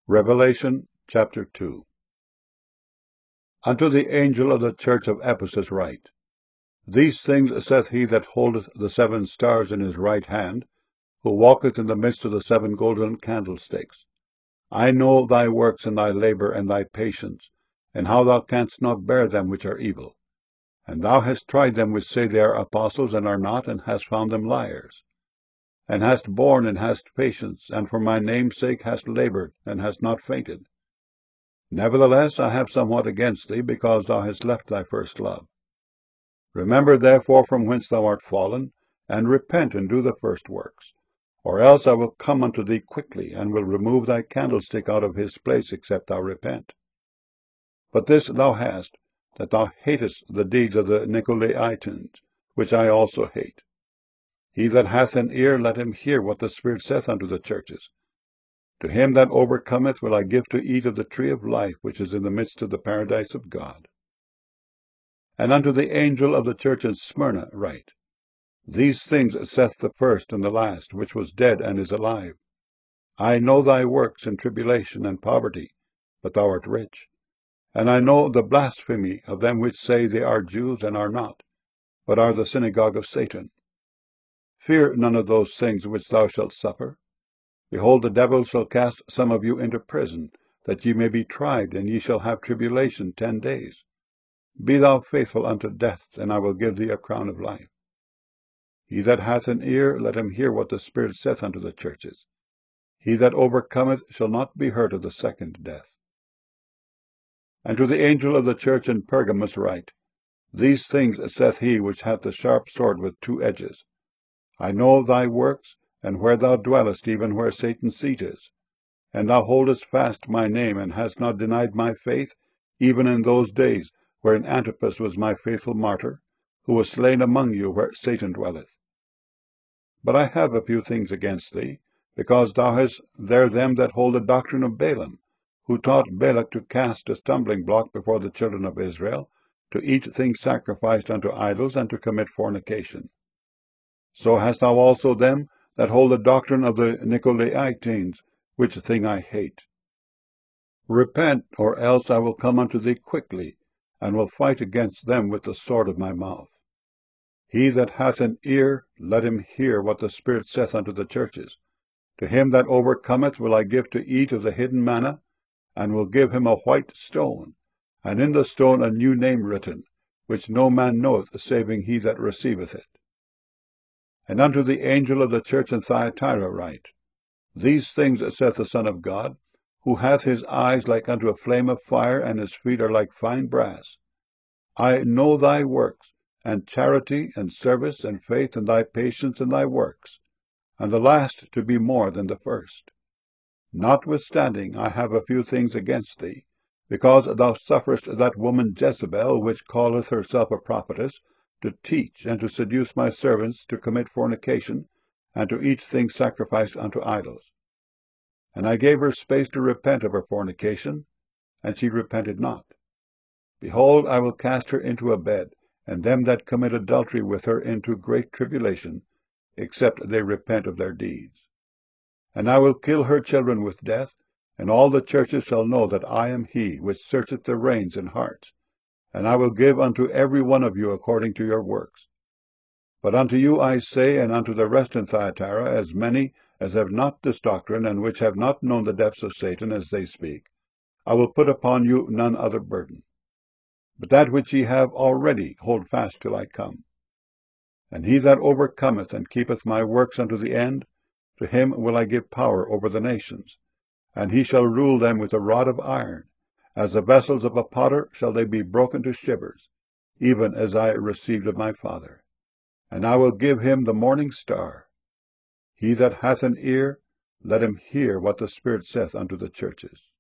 Revelation chapter 2. Unto the angel of the church of Ephesus write, These things saith he that holdeth the 7 stars in his right hand, who walketh in the midst of the 7 golden candlesticks. I know thy works, and thy labour, and thy patience, and how thou canst not bear them which are evil. And thou hast tried them which say they are apostles, and are not, and hast found them liars. And hast borne, and hast patience, and for my name's sake hast laboured, and hast not fainted. Nevertheless, I have somewhat against thee, because thou hast left thy first love. Remember therefore from whence thou art fallen, and repent, and do the first works. Or else I will come unto thee quickly, and will remove thy candlestick out of his place, except thou repent. But this thou hast, that thou hatest the deeds of the Nicolaitans, which I also hate. He that hath an ear, let him hear what the Spirit saith unto the churches. To him that overcometh will I give to eat of the tree of life, which is in the midst of the paradise of God. And unto the angel of the church in Smyrna write, These things saith the first and the last, which was dead and is alive. I know thy works in tribulation and poverty, but thou art rich. And I know the blasphemy of them which say they are Jews and are not, but are the synagogue of Satan. Fear none of those things which thou shalt suffer. Behold, the devil shall cast some of you into prison, that ye may be tried, and ye shall have tribulation 10 days. Be thou faithful unto death, and I will give thee a crown of life. He that hath an ear, let him hear what the Spirit saith unto the churches. He that overcometh shall not be hurt of the second death. And to the angel of the church in Pergamos write, These things saith he which hath the sharp sword with 2 edges. I know thy works, and where thou dwellest, even where Satan's seat is. And thou holdest fast my name, and hast not denied my faith, even in those days wherein Antipas was my faithful martyr, who was slain among you where Satan dwelleth. But I have a few things against thee, because thou hast there them that hold the doctrine of Balaam, who taught Balak to cast a stumbling block before the children of Israel, to eat things sacrificed unto idols, and to commit fornication. So hast thou also them that hold the doctrine of the Nicolaitans, which thing I hate. Repent, or else I will come unto thee quickly, and will fight against them with the sword of my mouth. He that hath an ear, let him hear what the Spirit saith unto the churches. To him that overcometh will I give to eat of the hidden manna, and will give him a white stone, and in the stone a new name written, which no man knoweth, saving he that receiveth it. And unto the angel of the church in Thyatira write, These things saith the Son of God, who hath his eyes like unto a flame of fire, and his feet are like fine brass. I know thy works, and charity, and service, and faith, and thy patience, and thy works, and the last to be more than the first. Notwithstanding, I have a few things against thee, because thou sufferest that woman Jezebel, which calleth herself a prophetess, to teach and to seduce my servants to commit fornication, and to eat things sacrificed unto idols. And I gave her space to repent of her fornication, and she repented not. Behold, I will cast her into a bed, and them that commit adultery with her into great tribulation, except they repent of their deeds. And I will kill her children with death, and all the churches shall know that I am he which searcheth the reins and hearts, and I will give unto every one of you according to your works. But unto you I say, and unto the rest in Thyatira, as many as have not this doctrine, and which have not known the depths of Satan as they speak, I will put upon you none other burden. But that which ye have already hold fast till I come. And he that overcometh and keepeth my works unto the end, to him will I give power over the nations, and he shall rule them with a rod of iron. As the vessels of a potter shall they be broken to shivers, even as I received of my Father. And I will give him the morning star. He that hath an ear, let him hear what the Spirit saith unto the churches.